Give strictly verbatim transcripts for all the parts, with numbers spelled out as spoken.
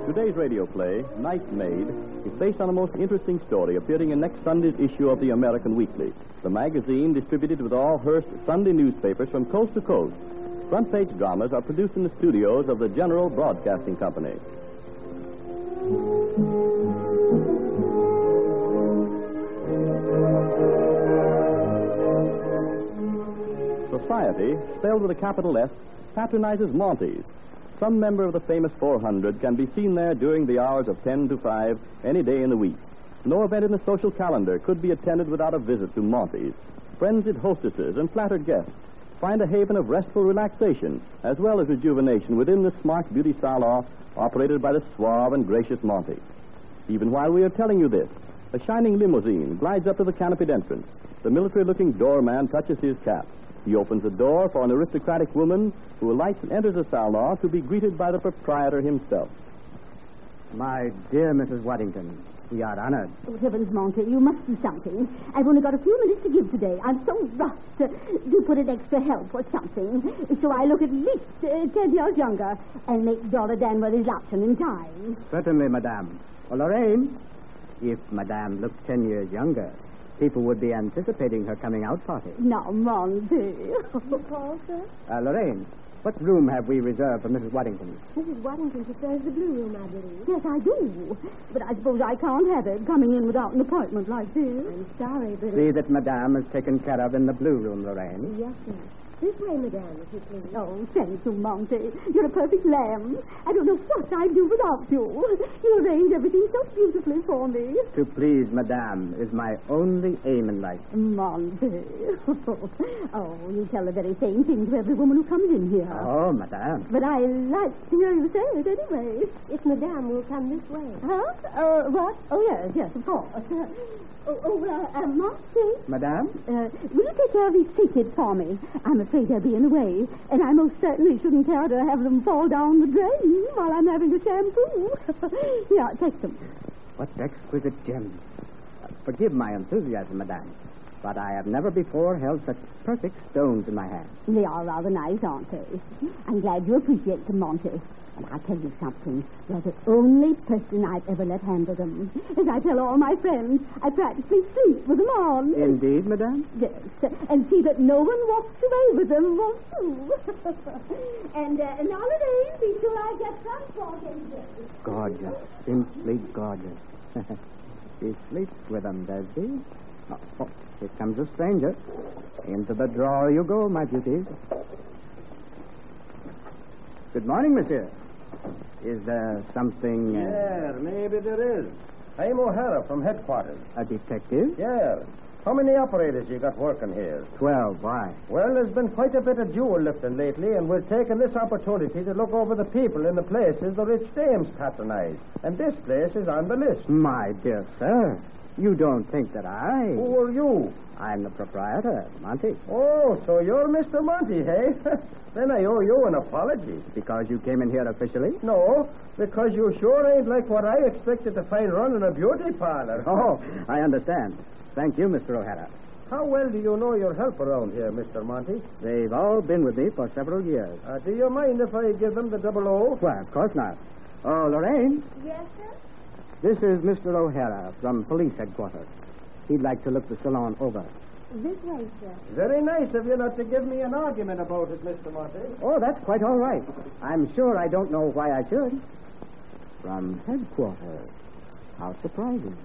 Today's radio play, Night Maid, is based on a most interesting story appearing in next Sunday's issue of the American Weekly, the magazine distributed with all Hearst Sunday newspapers from coast to coast. Front page dramas are produced in the studios of the General Broadcasting Company. Society, spelled with a capital S, patronizes Monty's. Some member of the famous four hundred can be seen there during the hours of ten to five any day in the week. No event in the social calendar could be attended without a visit to Monty's. Frenzied hostesses and flattered guests find a haven of restful relaxation as well as rejuvenation within the smart beauty salon operated by the suave and gracious Monty. Even while we are telling you this, a shining limousine glides up to the canopied entrance. The military-looking doorman touches his cap. He opens the door for an aristocratic woman who alights and enters the salon to be greeted by the proprietor himself. My dear Missus Waddington, we are honored. Oh, heavens, Monty, you must do something. I've only got a few minutes to give today. I'm so rushed. Uh, do put in extra help or something, so I look at least uh, ten years younger and make Dora Danworthy's option in time. Certainly, Madame. Oh, Lorraine, if Madame looked ten years younger, people would be anticipating her coming out party. Now, Monty. Paul, sir? Uh, Lorraine, what room have we reserved for Missus Waddington? Missus Waddington prefers the blue room, I believe. Yes, I do. But I suppose I can't have it coming in without an appointment like this. I'm sorry, but... See that Madame is taken care of in the blue room, Lorraine. Yes, sir. This way, Madame, if you please. Oh, thank you, Monty. You're a perfect lamb. I don't know what I'd do without you. You arrange everything so beautifully for me. To please Madame is my only aim in life. Monty. Oh, you tell the very same thing to every woman who comes in here. Oh, Madame. But I like to hear you say it anyway. If Madame will come this way. Huh? Uh, what? Oh, yes, yes, of course. Oh, oh uh, uh, Monty. Madame? Uh, will you take care of these tea kids for me? I'm afraid they'll be in the way, and I most certainly shouldn't care to have them fall down the drain while I'm having a shampoo. Yeah, take them. What exquisite gems. Uh, forgive my enthusiasm, Madame, but I have never before held such perfect stones in my hand. They are rather nice, aren't they? I'm glad you appreciate them, Monty. And I'll tell you something. You're the only person I've ever let handle them. As I tell all my friends, I practically sleep with them on. Indeed, Madame? Yes. And see that no one walks away with them, won't you? and, uh, and nowadays, be sure I get transport in here. Gorgeous. Simply gorgeous. She sleeps with them, does she? Oh, oh, here comes a stranger. Into the drawer you go, my beauties. Good morning, monsieur. Is there something... Uh... Yeah, maybe there is. I'm O'Hara from headquarters. A detective? Yeah. How many operators you got working here? Twelve. Why? Well, there's been quite a bit of jewel lifting lately, and we're taking this opportunity to look over the people in the places the rich dames patronize. And this place is on the list. My dear sir, you don't think that I... Who are you? I'm the proprietor, Monty. Oh, so you're Mister Monty, hey? Then I owe you an apology. Because you came in here officially? No, because you sure ain't like what I expected to find running a beauty parlor. Oh, I understand. Thank you, Mister O'Hara. How well do you know your help around here, Mister Monty? They've all been with me for several years. Uh, do you mind if I give them the double O? Why, of course not. Oh, Lorraine? Yes, sir? This is Mister O'Hara from police headquarters. He'd like to look the salon over. This way, sir. Very nice of you not to give me an argument about it, Mister Monty. Oh, that's quite all right. I'm sure I don't know why I should. From headquarters. How surprising.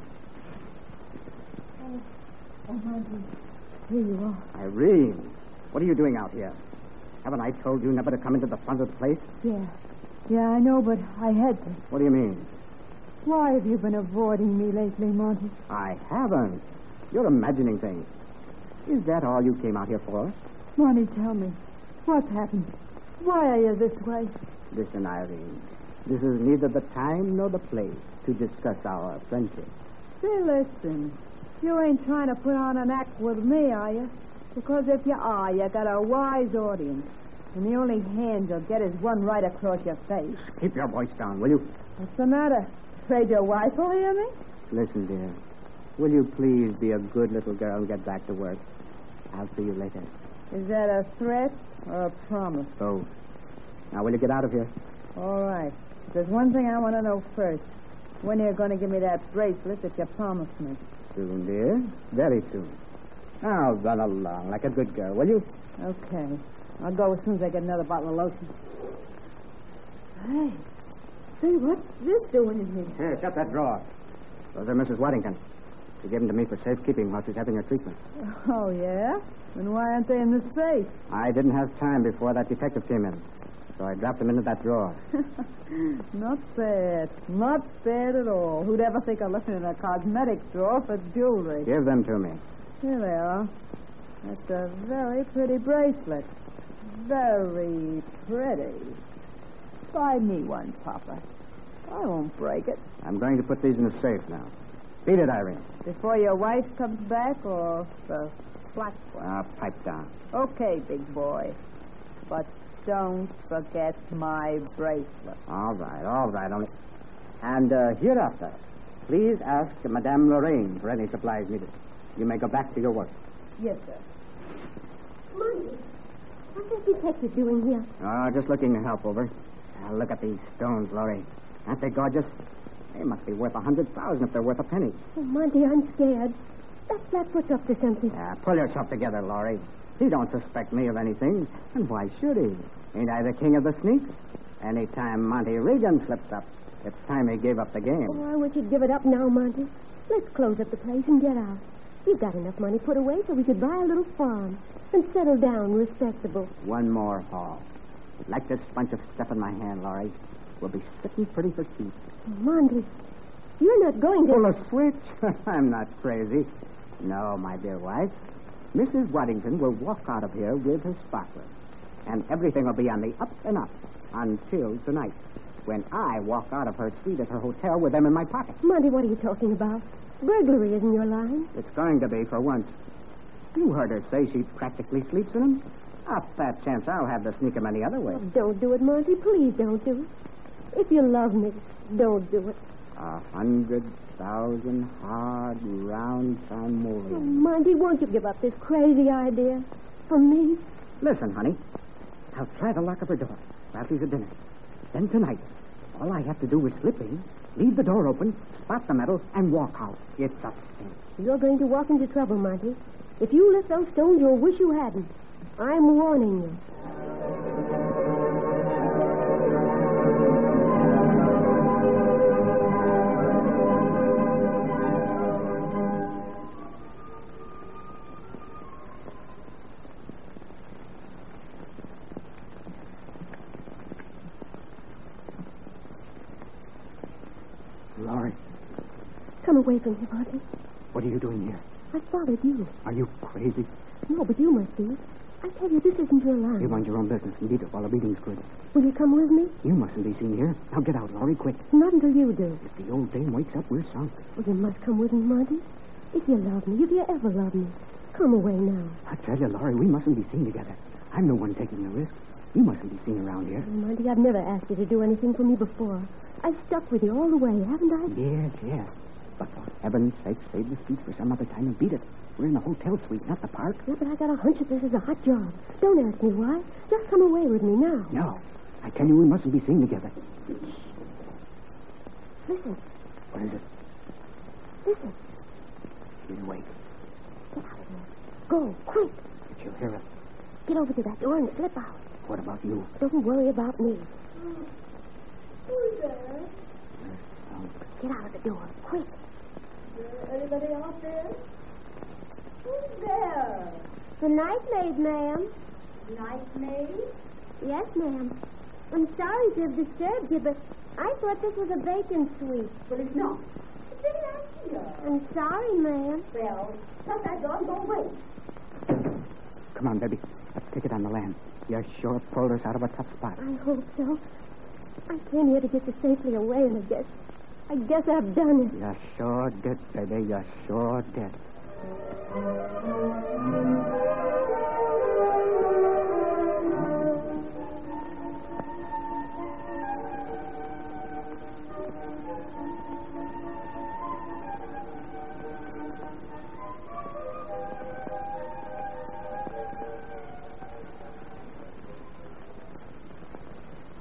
Oh, oh, Monty. Here you are. Irene, what are you doing out here? Haven't I told you never to come into the front of the place? Yeah. Yeah, I know, but I had to. What do you mean? Why have you been avoiding me lately, Monty? I haven't. You're imagining things. Is that all you came out here for? Monty, tell me. What's happened? Why are you this way? Listen, Irene. This is neither the time nor the place to discuss our friendship. Say, listen. You ain't trying to put on an act with me, are you? Because if you are, you got a wise audience. And the only hand you'll get is one right across your face. Keep your voice down, will you? What's the matter? Afraid your wife will hear me? Listen, dear. Will you please be a good little girl and get back to work? I'll see you later. Is that a threat or a promise? Both. Now, will you get out of here? All right. There's one thing I want to know first. When are you going to give me that bracelet that you promised me? Soon, dear. Very soon. Now run along like a good girl, will you? Okay. I'll go as soon as I get another bottle of lotion. Hey. Say, what's this doing in here? Here, shut that drawer. Those are Missus Waddington. She gave them to me for safekeeping while she's having her treatment. Oh, yeah? Then why aren't they in the safe? I didn't have time before that detective came in, so I dropped them into that drawer. Not bad. Not bad at all. Who'd ever think of looking in a cosmetics drawer for jewelry? Give them to me. Here they are. That's a very pretty bracelet. Very pretty. Buy me one, Papa. I won't break it. I'm going to put these in the safe now. Beat it, Irene. Before your wife comes back or the flat one? Ah, pipe down. Okay, big boy. But don't forget my bracelet. All right, all right. Only... And uh, hereafter, please ask Madame Lorraine for any supplies needed. You may go back to your work. Yes, sir. Monty, what's that detective doing here? Oh, just looking to help over. Uh, look at these stones, Laurie. Aren't they gorgeous? They must be worth a hundred thousand if they're worth a penny. Oh, Monty, I'm scared. That Flatfoot's up to something. Uh, pull yourself together, Laurie. He don't suspect me of anything, and why should he? Ain't I the king of the sneaks? Anytime Monty Regan slips up, it's time he gave up the game. Oh, I wish you'd give it up now, Monty. Let's close up the place and get out. We've got enough money put away so we could buy a little farm and settle down respectable. One more haul. Like this bunch of stuff in my hand, Laurie. We'll be sitting pretty for keeps. Monty, you're not going to... Pull a switch? I'm not crazy. No, my dear wife. Missus Waddington will walk out of here with her sparklers. And everything will be on the up and up until tonight, when I walk out of her suite at her hotel with them in my pocket. Monty, what are you talking about? Burglary isn't your line. It's going to be for once. You heard her say she practically sleeps in them. A fat chance I'll have to sneak them any other way. Oh, don't do it, Monty. Please don't do it. If you love me, don't do it. A hundred thousand hard round time Oh, moving. Monty, won't you give up this crazy idea for me? Listen, honey. I'll try to lock up her door while she's at dinner. Then tonight, all I have to do is slip in, leave the door open, spot the metal, and walk out. It's a cinch. You're going to walk into trouble, Monty. If you lift those stones, you'll wish you hadn't. I'm warning you. Laurie, Come away from here, Monty. what are you doing here? I followed you. Are you crazy? No, but you must be. I tell you, this isn't your line. You mind your own business and beat it while the beating's good. Will you come with me? You mustn't be seen here. Now get out, Laurie, quick. Not until you do. If the old dame wakes up, we're sunk. Well, you must come with me, Monty. If you love me, if you ever love me, come away now. I tell you, Laurie, we mustn't be seen together. I'm the one taking the risk. You mustn't be seen around here. Monty, I've never asked you to do anything for me before. I've stuck with you all the way, haven't I? Yes, yes. But for heaven's sake, save the speech for some other time and beat it. We're in a hotel suite, not the park. Yeah, but I got a hunch that this is a hot job. Don't ask me why. Just come away with me now. No. I tell you, we mustn't be seen together. Listen, What is it? listen. She's awake. Get out of here. Go, quick. Did you hear it? Get over to that door and slip out. What about you? Don't worry about me. Who's there? Um, Get out of the door, quick. Anybody out there? Who's there? The night maid, ma'am. Night maid? Yes, ma'am. I'm sorry to have disturbed you, but I thought this was a vacant suite. But it's not. It's in here. I'm sorry, ma'am. Well, shut that door and go away. come on, baby. Let's take it on the land. You sure pulled us out of a tough spot. I hope so. I came here to get you safely away, and I guess, I guess I've done it. You sure did, baby. You sure did.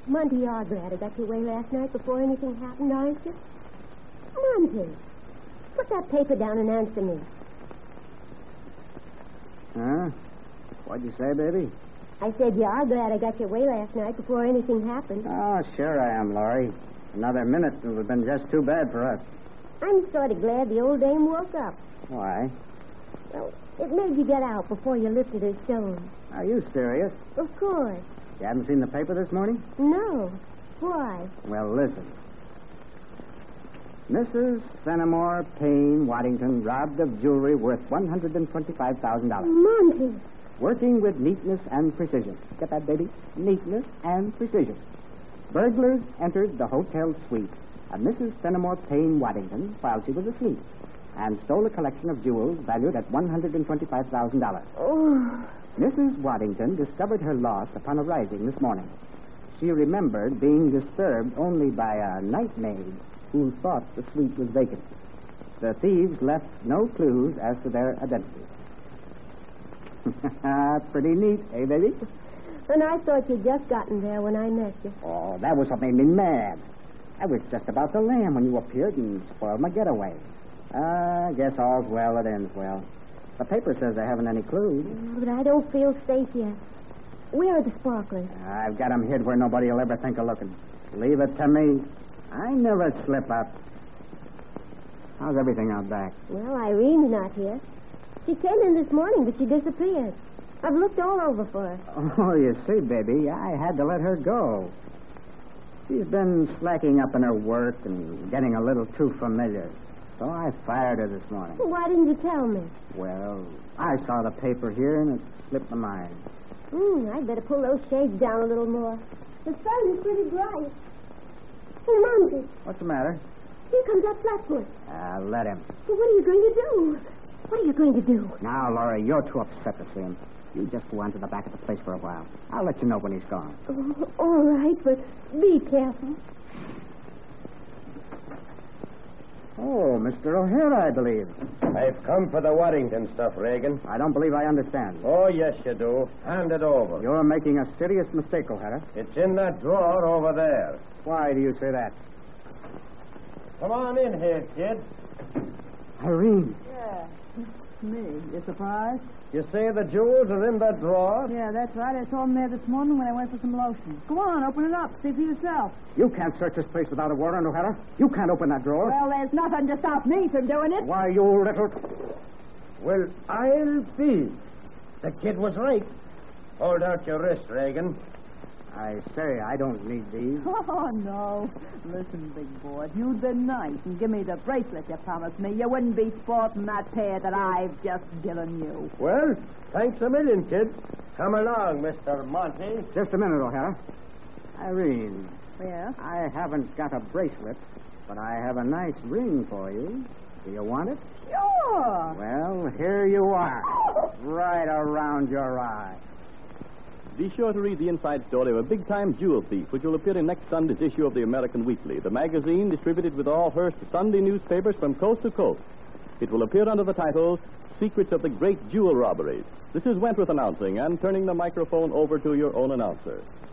Monty, you're glad I got you away last night before anything happened, aren't you? Monty, put that paper down and answer me. Huh? What'd you say, baby? I said you are glad I got you away last night before anything happened. Oh, sure I am, Laurie. Another minute and it would have been just too bad for us. I'm sort of glad the old dame woke up. Why? Well, it made you get out before you lifted her stone. Are you serious? Of course. You haven't seen the paper this morning? No. Why? Well, listen. Missus Fenimore Payne Waddington robbed of jewelry worth one hundred twenty-five thousand dollars. Monty. Working with neatness and precision. Get that, baby? Neatness and precision. Burglars entered the hotel suite of Missus Fenimore Payne Waddington while she was asleep and stole a collection of jewels valued at one hundred twenty-five thousand dollars. Oh. Missus Waddington discovered her loss upon arising this morning. She remembered being disturbed only by a night maid who thought the suite was vacant. The thieves left no clues as to their identity. Pretty neat, eh, baby? And I thought you'd just gotten there when I met you. Oh, that was what made me mad. I was just about to land when you appeared and spoiled my getaway. Uh, I guess all's well that ends well. The paper says I haven't any clues. But I don't feel safe yet. Where are the sparklers? I've got 'em hid where nobody will ever think of looking. Leave it to me. I never slip up. How's everything out back? Well, Irene's not here. She came in this morning, but she disappeared. I've looked all over for her. Oh, you see, baby, I had to let her go. She's been slacking up in her work and getting a little too familiar. So I fired her this morning. Why didn't you tell me? Well, I saw the paper here and it slipped my mind. Hmm, I'd better pull those shades down a little more. The sun is pretty bright. Hey, Monty, What's the matter? here comes that Flatfoot. Uh, let him. Well, what are you going to do? What are you going to do? Now, Laura, you're too upset to see him. You just go on to the back of the place for a while. I'll let you know when he's gone. Oh, all right, but be careful. Oh, Mister O'Hara, I believe. I've come for the Waddington stuff, Reagan. I don't believe I understand. Oh, yes, you do. Hand it over. You're making a serious mistake, O'Hara. It's in that drawer over there. Why do you say that? Come on in here, kid. Irene. Yeah, it's me. You surprised? You say the jewels are in that drawer? Yeah, that's right. I saw them there this morning when I went for some lotion. Go on, open it up. See for yourself. You can't search this place without a warrant, O'Hara. You can't open that drawer. Well, there's nothing to stop me from doing it. Why, you little... Well, I'll be. The kid was right. Hold out your wrist, Reagan. I say, I don't need these. Oh, no. Listen, big boy, if you'd been nice and give me the bracelet you promised me, you wouldn't be sporting that pair that I've just given you. Well, thanks a million, kid. Come along, Mister Monty. Just a minute, O'Hara. Irene, Yeah? I haven't got a bracelet, but I have a nice ring for you. Do you want it? Sure. Well, here you are. Right around your eye. Be sure to read the inside story of a big-time jewel thief, which will appear in next Sunday's issue of the American Weekly, the magazine distributed with all Hearst Sunday newspapers from coast to coast. It will appear under the title, Secrets of the Great Jewel Robberies. This is Wentworth announcing and turning the microphone over to your own announcer.